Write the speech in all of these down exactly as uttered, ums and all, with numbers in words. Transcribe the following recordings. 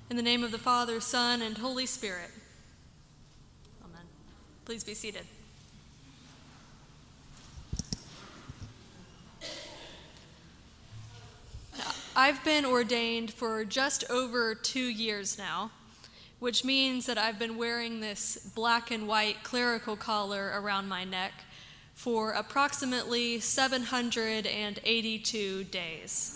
In the name of the Father, Son, and Holy Spirit. Amen. Please be seated. I've been ordained for just over two years now, which means that I've been wearing this black and white clerical collar around my neck for approximately seven hundred eighty-two days.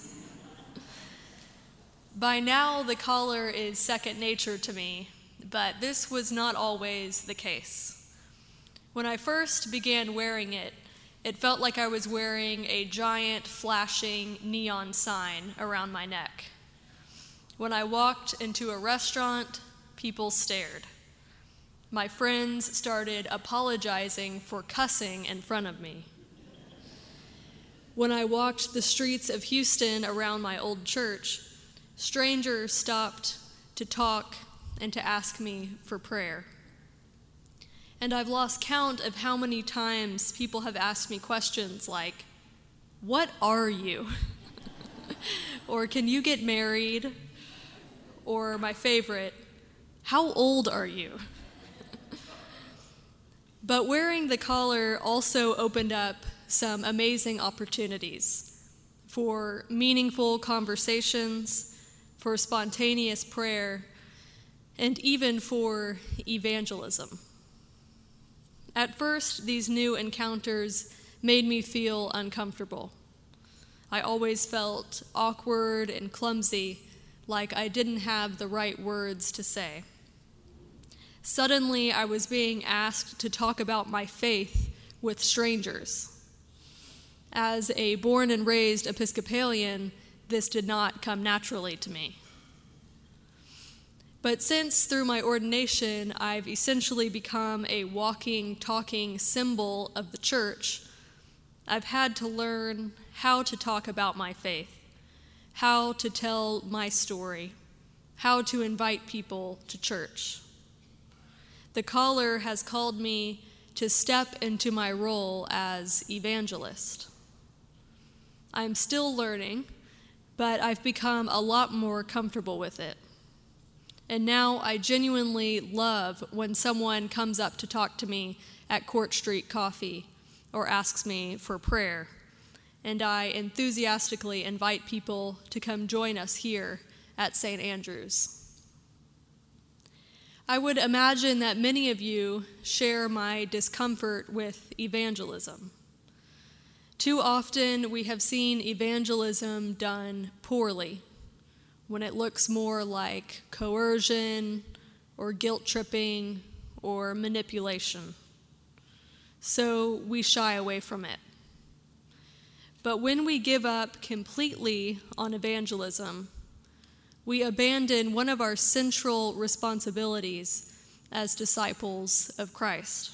By now, the collar is second nature to me, but this was not always the case. When I first began wearing it, it felt like I was wearing a giant, flashing neon sign around my neck. When I walked into a restaurant, people stared. My friends started apologizing for cussing in front of me. When I walked the streets of Houston around my old church, strangers stopped to talk and to ask me for prayer. And I've lost count of how many times people have asked me questions like, "What are you?" Or, "Can you get married?" Or my favorite, "How old are you?" But wearing the collar also opened up some amazing opportunities for meaningful conversations, for spontaneous prayer, and even for evangelism. At first, these new encounters made me feel uncomfortable. I always felt awkward and clumsy, like I didn't have the right words to say. Suddenly, I was being asked to talk about my faith with strangers. As a born and raised Episcopalian, this did not come naturally to me. But since through my ordination, I've essentially become a walking, talking symbol of the church, I've had to learn how to talk about my faith, how to tell my story, how to invite people to church. The collar has called me to step into my role as evangelist. I'm still learning, but I've become a lot more comfortable with it. And now I genuinely love when someone comes up to talk to me at Court Street Coffee or asks me for prayer, and I enthusiastically invite people to come join us here at Saint Andrew's. I would imagine that many of you share my discomfort with evangelism. Too often, we have seen evangelism done poorly, when it looks more like coercion or guilt-tripping or manipulation. So we shy away from it. But when we give up completely on evangelism, we abandon one of our central responsibilities as disciples of Christ.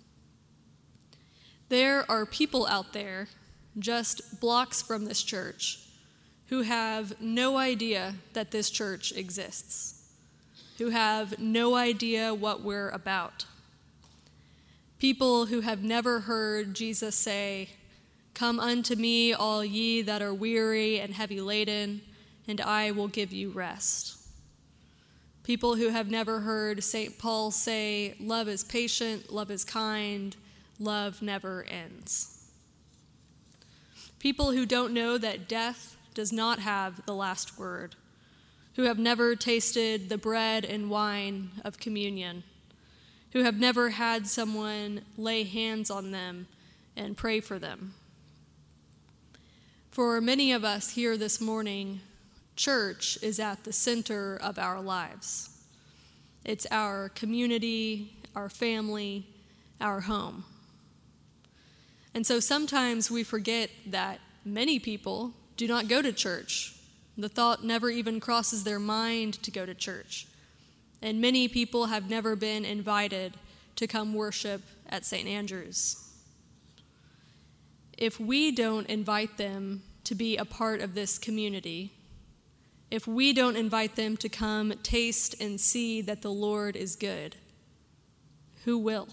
There are people out there, just blocks from this church, who have no idea that this church exists, who have no idea what we're about. People who have never heard Jesus say, "Come unto me, all ye that are weary and heavy laden, and I will give you rest." People who have never heard Saint Paul say, "Love is patient, love is kind, love never ends." People who don't know that death does not have the last word, who have never tasted the bread and wine of communion, who have never had someone lay hands on them and pray for them. For many of us here this morning, church is at the center of our lives. It's our community, our family, our home. And so sometimes we forget that many people do not go to church. The thought never even crosses their mind to go to church. And many people have never been invited to come worship at Saint Andrew's. If we don't invite them to be a part of this community, if we don't invite them to come taste and see that the Lord is good, who will?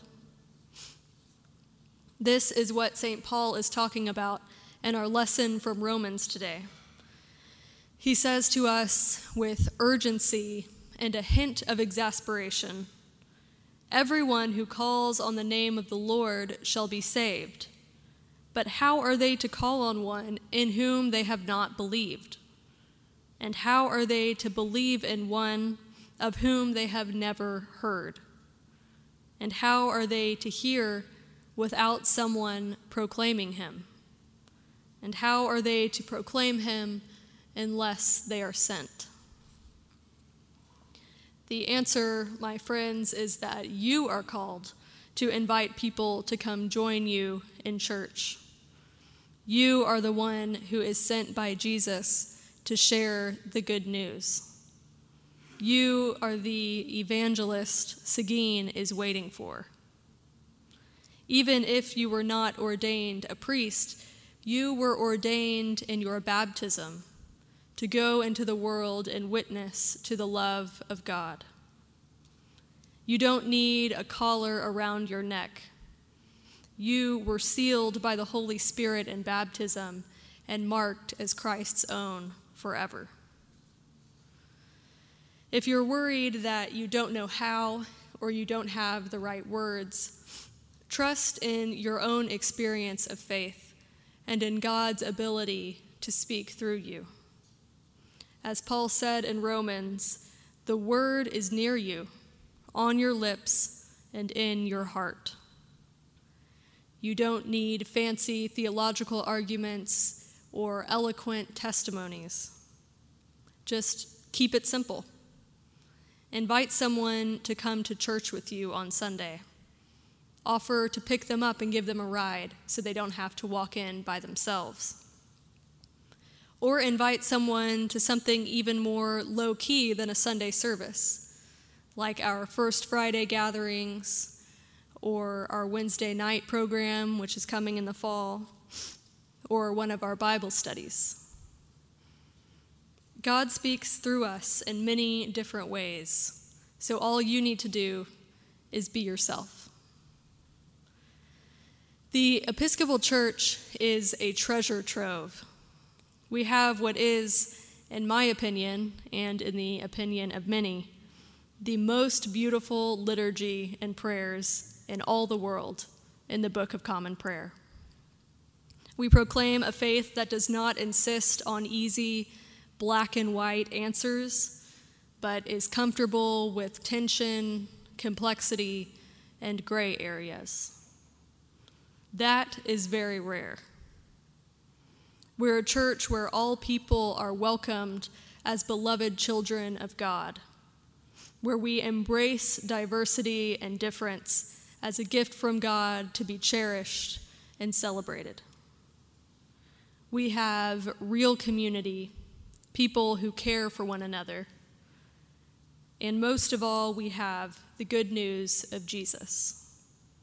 This is what Saint Paul is talking about in our lesson from Romans today. He says to us with urgency and a hint of exasperation. Everyone who calls on the name of the Lord shall be saved. But how are they to call on one in whom they have not believed? And how are they to believe in one of whom they have never heard? And how are they to hear without someone proclaiming him? And how are they to proclaim him unless they are sent? The answer, my friends, is that you are called to invite people to come join you in church. You are the one who is sent by Jesus to share the good news. You are the evangelist Seguin is waiting for. Even if you were not ordained a priest, you were ordained in your baptism to go into the world and witness to the love of God. You don't need a collar around your neck. You were sealed by the Holy Spirit in baptism and marked as Christ's own forever. If you're worried that you don't know how or you don't have the right words, trust in your own experience of faith and in God's ability to speak through you. As Paul said in Romans, the word is near you, on your lips and in your heart. You don't need fancy theological arguments or eloquent testimonies. Just keep it simple. Invite someone to come to church with you on Sunday. Offer to pick them up and give them a ride so they don't have to walk in by themselves. Or invite someone to something even more low-key than a Sunday service, like our First Friday gatherings, or our Wednesday night program, which is coming in the fall, or one of our Bible studies. God speaks through us in many different ways, so all you need to do is be yourself. The Episcopal Church is a treasure trove. We have what is, in my opinion, and in the opinion of many, the most beautiful liturgy and prayers in all the world in the Book of Common Prayer. We proclaim a faith that does not insist on easy black and white answers, but is comfortable with tension, complexity, and gray areas. That is very rare. We're a church where all people are welcomed as beloved children of God, where we embrace diversity and difference as a gift from God to be cherished and celebrated. We have real community, people who care for one another, and most of all, we have the good news of Jesus.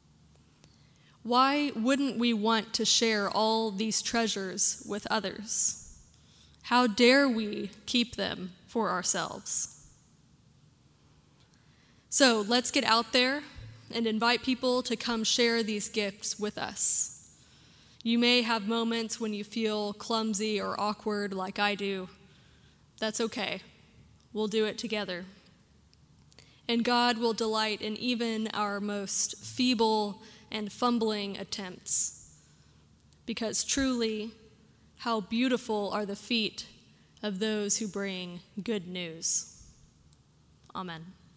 Why wouldn't we want to share all these treasures with others? How dare we keep them for ourselves? So let's get out there and invite people to come share these gifts with us. You may have moments when you feel clumsy or awkward like I do. That's okay. We'll do it together. And God will delight in even our most feeble and fumbling attempts, because truly, how beautiful are the feet of those who bring good news. Amen.